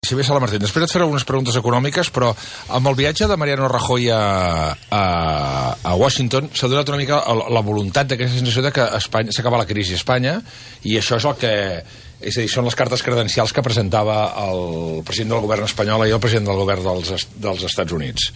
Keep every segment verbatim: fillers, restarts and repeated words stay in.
Si bé Sala Martín, després et faré algunes preguntes econòmiques, però amb el viatge de Mariano Rajoy a, a, a Washington s'ha donat una mica la, la voluntat d'aquesta sensació de que Espanya s'acaba la crisi a Espanya, i això és el que... És a dir, són les cartes credencials que presentava el president del govern espanyol i el president del govern dels, dels Estats Units.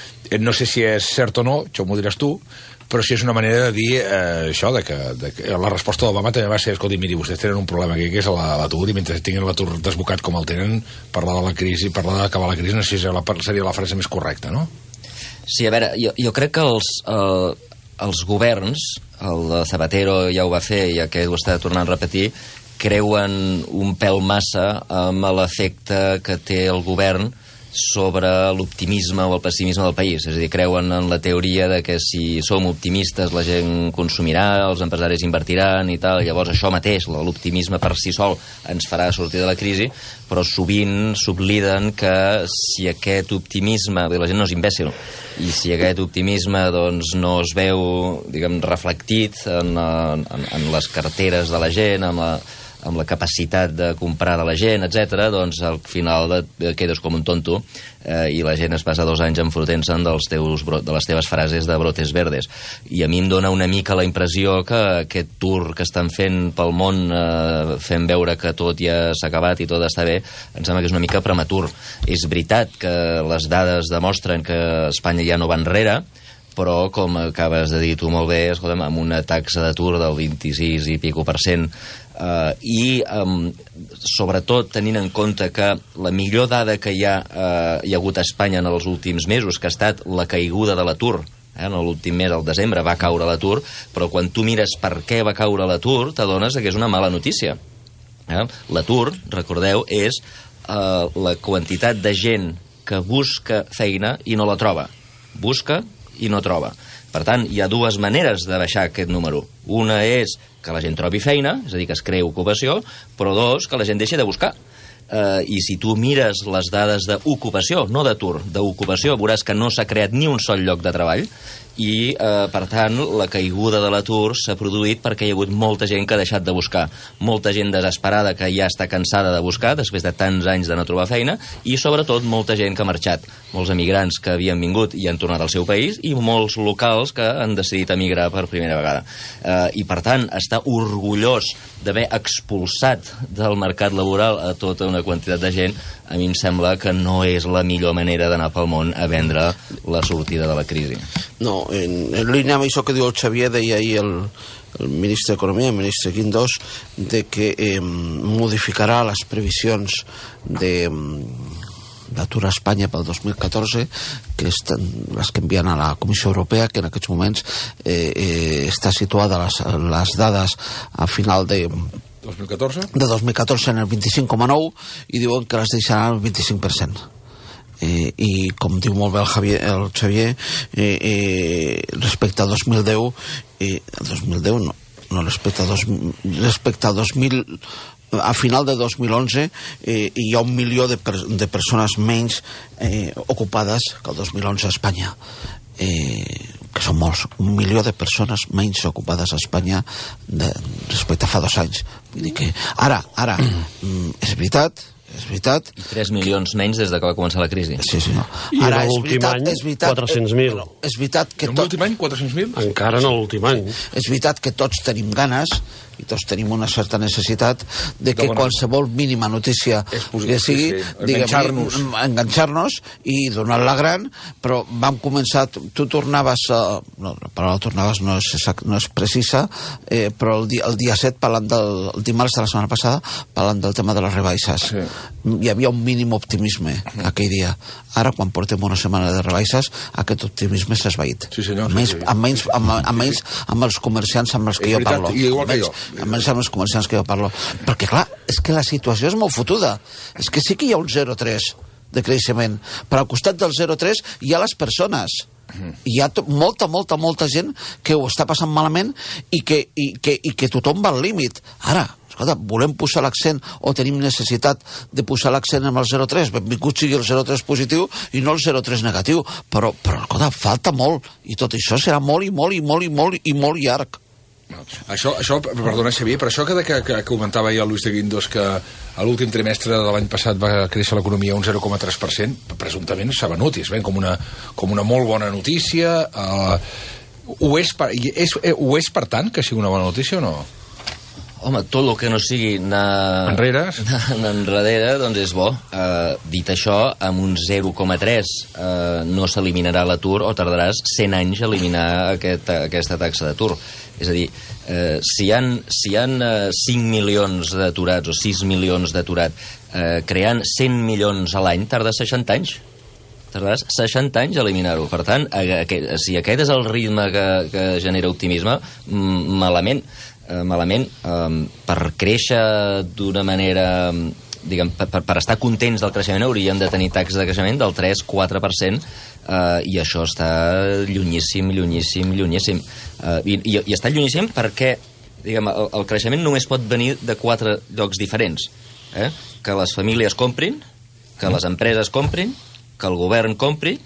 No sé si és cert o no, això m'ho diràs tu, però sí és una manera de dir eh, això, de que, de que la resposta d'Obama també va ser, escolti, miri, vostès tenen un problema aquí, que és l'atur, i mentre tinguin l'atur desbocat com el tenen, parlar de la crisi, parlar d'acabar la crisi, no sé si seria la, seria la frase més correcta, no? Sí, a veure, jo, jo crec que els, eh, els governs, el de Zapatero ja ho va fer i aquest ho està tornant a repetir, creuen un pèl massa amb l'efecte que té el govern sobre l'optimisme o el pessimisme del país. És a dir, creuen en la teoria de que si som optimistes la gent consumirà, els empresaris invertiran i tal, llavors això mateix, l'optimisme per si sol ens farà sortir de la crisi, però sovint s'obliden que si aquest optimisme, la gent no és imbècil, i si aquest optimisme doncs, no es veu, diguem, reflectit en, en, en les carteres de la gent, amb la amb la capacitat de comprar de la gent, etcètera, doncs al final et quedes com un tonto eh, i la gent es passa dos anys enfotent-se'n dels teus, de les teves frases de brotes verdes. I a mi em dona una mica la impressió que aquest tour que estan fent pel món eh, fent veure que tot ja s'ha acabat i tot està bé, em sembla que és una mica prematur. És veritat que les dades demostren que Espanya ja no va enrere, però, com acabes de dir tu molt bé, escolta'm, amb una taxa d'atur del vint-i-sis i pico per cent, Uh, i um, sobretot tenint en compte que la millor dada que hi ha, uh, hi ha hagut a Espanya en els últims mesos, que ha estat la caiguda de l'atur, eh, en l'últim mes, al desembre, va caure l'atur, però quan tu mires per què va caure l'atur, t'adones que és una mala notícia. Eh? L'atur, recordeu, és uh, la quantitat de gent que busca feina i no la troba. Busca i no troba. Per tant, hi ha dues maneres de baixar aquest número. Una és que la gent trobi feina, és a dir, que es creï ocupació, però dos, que la gent deixi de buscar. Uh, I si tu mires les dades d'ocupació, no d'atur, d'ocupació, veuràs que no s'ha creat ni un sol lloc de treball, i, eh, per tant, la caiguda de l'atur s'ha produït perquè hi ha hagut molta gent que ha deixat de buscar, molta gent desesperada que ja està cansada de buscar després de tants anys de no trobar feina, i sobretot molta gent que ha marxat, molts emigrants que havien vingut i han tornat al seu país, i molts locals que han decidit emigrar per primera vegada. Eh, I, per tant, està orgullós d'haver expulsat del mercat laboral a tota una quantitat de gent. A mi em sembla que no és la millor manera d'anar pel món a vendre la sortida de la crisi. No, en, en línia amb això que diu el Xavier, deia ahir el, el ministre d'Economia, el ministre Guindos, de que eh, modificarà les previsions de d'atur a Espanya pel dos mil catorze, que estan les que envien a la Comissió Europea, que en aquests moments eh, eh, està situada les, les dades a final de dos mil catorze? De dos mil catorze en el vint-i-cinc coma nou, i diuen que les deixaran al vint-i-cinc per cent. Eh, i com diu molt bé el, Javier, el Xavier, eh, eh, respecte al dos mil deu, eh, el dos mil deu no, no respecte, a dos, respecte al dos mil, a final de dos mil onze eh, hi ha un milió de, per, de persones menys eh, ocupades que el dos mil onze a Espanya. Eh, que són molts, un milió de persones menys ocupades a Espanya de, respecte a fa dos anys. Vull dir que ara, ara, mm, és veritat, és veritat... I tres milions menys des de que va començar la crisi. Sí, sí. No. I ara, en l'últim any, quatre-cents mil. És veritat que... En l'últim any, quatre-cents mil? Encara en l'últim any. És veritat que tots tenim ganes i tots tenim una certa necessitat de que qualsevol mínima notícia que sigui, enganxar-nos enganxar-nos i donar la gran, però vam començar, tu tornaves a, no, la paraula tornaves no és, no és precisa, eh, però el dia, el dia set, parlant del el dimarts de la setmana passada, parlant del tema de les rebaixes, sí. Hi havia un mínim optimisme uh-huh. aquell dia. Ara, quan portem una setmana de rebaixes, aquest optimisme s'ha esvaït. Sí, senyor. Menys, sí, sí. Amb, menys, amb, amb, menys, amb els comerciants amb els que és jo veritat, parlo. I igual que menys, jo. Amb els comerciants que jo parlo. Perquè, clar, és que la situació és molt fotuda. És que sí que hi ha un zero coma tres de creixement, però al costat del zero coma tres hi ha les persones. Hi ha molta, molta, molta gent que ho està passant malament i que, i que, i que tothom va al límit. Ara, escolta, volem posar l'accent o tenim necessitat de posar l'accent en el zero coma tres, benvingut sigui el zero coma tres positiu i no el zero coma tres negatiu, però, però escolta, falta molt, i tot això serà molt i molt i molt i molt i molt llarg. Això, això, perdona, Xavier, però això que, que, que comentava ja el Luis de Guindos, que a l'últim trimestre de l'any passat va créixer l'economia un zero coma tres per cent, presumptament s'ha venut, i es ven com una, com una molt bona notícia. Uh, ho, és per, és, ho és per tant que sigui una bona notícia o no? Home, tot el que no sigui anar... Enrere? Anar enrere, doncs és bo. Uh, dit això, amb un zero coma tres uh, no s'eliminarà l'atur o tardaràs cent anys a eliminar aquest, aquesta taxa d'atur. És a dir, uh, si hi ha, si hi ha uh, cinc milions d'aturats o sis milions d'aturats uh, creant cent milions a l'any, tarda seixanta anys. Tardaràs seixanta anys a eliminar-ho. Per tant, aquest, si aquest és el ritme que, que genera optimisme, malament. malament, um, per créixer d'una manera, diguem, per, per estar contents del creixement hauríem de tenir taxes de creixement del tres quatre per cent, uh, i això està llunyíssim, llunyíssim, llunyíssim. Uh, i, i, I està llunyíssim perquè, diguem, el, el creixement només pot venir de quatre llocs diferents. Eh? Que les famílies comprin, que les empreses comprin, que el govern compri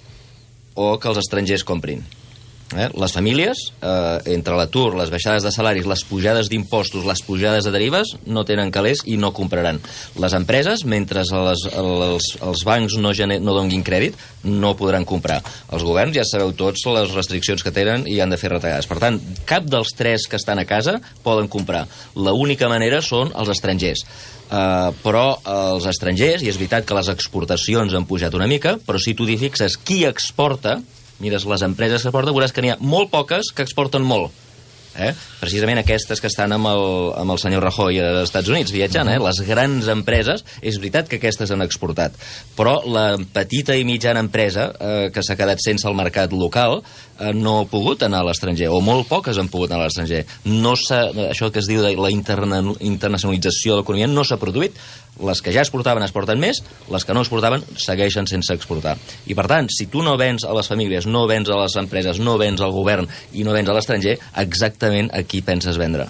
o que els estrangers comprin. Eh? Les famílies, eh, entre l'atur, les baixades de salaris, les pujades d'impostos, les pujades de derives, no tenen calés i no compraran. Les empreses, mentre les, els, els bancs no, gener, no donguin crèdit, no podran comprar. Els governs, ja sabeu tots les restriccions que tenen i han de fer retallades. Per tant, cap dels tres que estan a casa poden comprar. L'única manera són els estrangers. Uh, però els estrangers, i és veritat que les exportacions han pujat una mica, però si tu t'hi fixes qui exporta, mires les empreses que exporten, veuràs que n'hi ha molt poques que exporten molt. Eh? Precisament aquestes que estan amb el, amb el senyor Rajoy als Estats Units viatjant, eh? Les grans empreses, és veritat que aquestes han exportat, però la petita i mitjana empresa eh, que s'ha quedat sense el mercat local eh, no ha pogut anar a l'estranger, o molt poques han pogut anar a l'estranger. No això que es diu de la interna, internacionalització de l'economia no s'ha produït. Les que ja exportaven exporten més, les que no exportaven segueixen sense exportar. I per tant, si tu no vens a les famílies, no vens a les empreses, no vens al govern i no vens a l'estranger, exactament a qui penses vendre?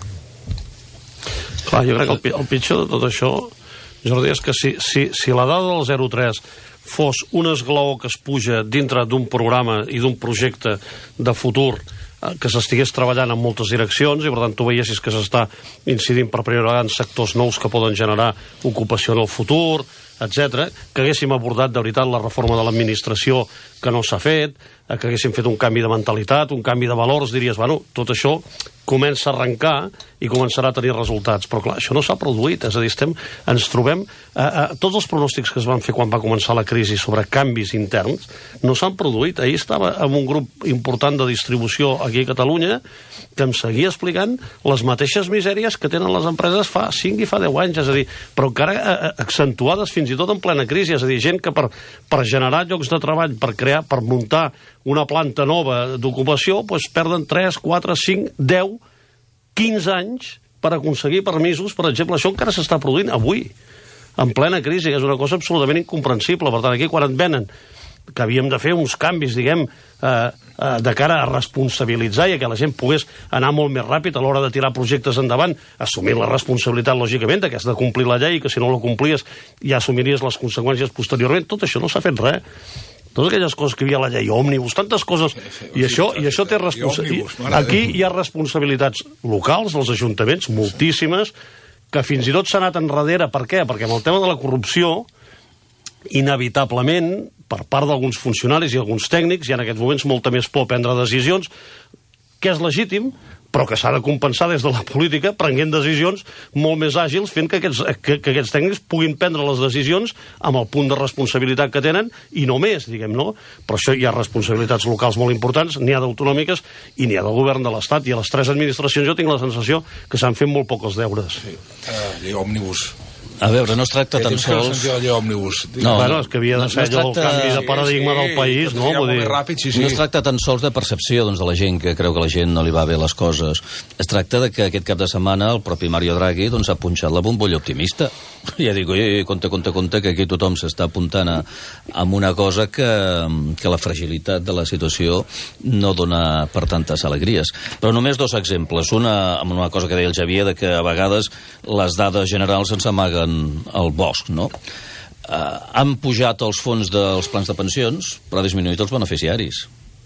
Clar, jo crec que el, el pitjor de tot això, Jordi, és que si, si, si la dada del zero coma tres fos un esglaó que es puja dintre d'un programa i d'un projecte de futur que s'estigués treballant en moltes direccions i per tant tu veiessis que s'està incidint per primera vegada en sectors nous que poden generar ocupació en el futur, etcètera, que haguéssim abordat de veritat la reforma de l'administració que no s'ha fet, que haguéssim fet un canvi de mentalitat, un canvi de valors, diries, bueno, tot això comença a arrencar i començarà a tenir resultats. Però clar, això no s'ha produït, és a dir, estem, ens trobem... Eh, eh, tots els pronòstics que es van fer quan va començar la crisi sobre canvis interns no s'han produït. Ahir estava amb un grup important de distribució aquí a Catalunya que em seguia explicant les mateixes misèries que tenen les empreses fa cinc i fa deu anys, és a dir, però encara eh, accentuades fins i tot en plena crisi, és a dir, gent que per, per generar llocs de treball, per crear, per muntar una planta nova d'ocupació, doncs perden tres, quatre, cinc, deu, quinze anys per aconseguir permisos. Per exemple, això encara s'està produint avui, en plena crisi, que és una cosa absolutament incomprensible. Per tant, aquí quan et venen que havíem de fer uns canvis, diguem, eh, eh, de cara a responsabilitzar i a que la gent pogués anar molt més ràpid a l'hora de tirar projectes endavant, assumint la responsabilitat, lògicament, que has de complir la llei i que si no la complies ja assumiries les conseqüències posteriorment. Tot això no s'ha fet res. Totes aquelles coses que hi havia a la llei òmnibus, tantes coses, i això, i això té responsabilitats. Aquí hi ha responsabilitats locals dels ajuntaments, moltíssimes, que fins i tot s'ha anat enrere. Per què? Perquè amb el tema de la corrupció, inevitablement, per part d'alguns funcionaris i alguns tècnics, hi ha en aquests moments molta més por a prendre decisions, que és legítim, però que s'ha de compensar des de la política prenent decisions molt més àgils, fent que aquests, que, que aquests tècnics puguin prendre les decisions amb el punt de responsabilitat que tenen, i no més, diguem, no? Però això hi ha responsabilitats locals molt importants, n'hi ha d'autonòmiques i n'hi ha del govern de l'Estat, i a les tres administracions jo tinc la sensació que s'han fet molt poc els deures. Sí, uh, llei òmnibus. A veure, no es tracta tan sols... No, bueno, és que havia de ser allò el canvi de paradigma del país, no? Vull dir... Ràpid, sí, sí. No es tracta tan sols de percepció, doncs, de la gent que creu que la gent no li va bé les coses. Es tracta de que aquest cap de setmana el propi Mario Draghi doncs, ha punxat la bombolla optimista. Ja dic, oi, compte, compte, compte, que aquí tothom s'està apuntant a, a una cosa que, que la fragilitat de la situació no dona per tantes alegries. Però només dos exemples. Una, amb una cosa que deia el Xavier, de que a vegades les dades generals ens amaguen al bosc, no? Uh, han pujat els fons dels plans de pensions, però ha disminuït els beneficiaris.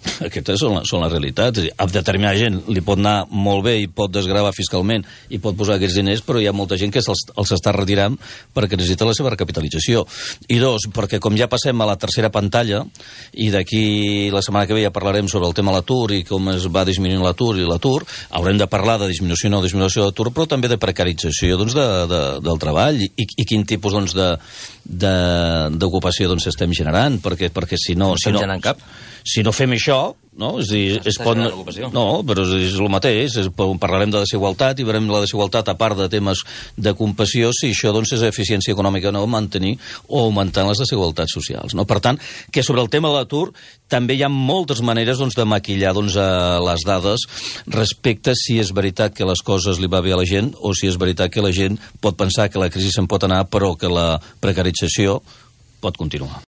Aquestes són, la, són les realitats. És a dir, a determinada gent li pot anar molt bé i pot desgravar fiscalment i pot posar aquests diners, però hi ha molta gent que els, els està retirant perquè necessita la seva recapitalització. I dos, perquè com ja passem a la tercera pantalla, i d'aquí la setmana que ve ja parlarem sobre el tema de l'atur i com es va disminuint l'atur i l'atur, haurem de parlar de disminució o no disminució de l'atur, però també de precarització doncs, de, de, del treball i, i quin tipus doncs, de, de, d'ocupació doncs, estem generant, perquè, perquè si no... No estem si no, generant cap. Si no fem això, no? És dir, es pot... No, però és, és el mateix. És, parlarem de desigualtat i veurem la desigualtat, a part de temes de compassió, si això doncs, és eficiència econòmica o no, mantenir o augmentar les desigualtats socials. No? Per tant, que sobre el tema de l'atur també hi ha moltes maneres doncs, de maquillar doncs, les dades respecte si és veritat que les coses li va bé a la gent o si és veritat que la gent pot pensar que la crisi se'n pot anar però que la precarització pot continuar.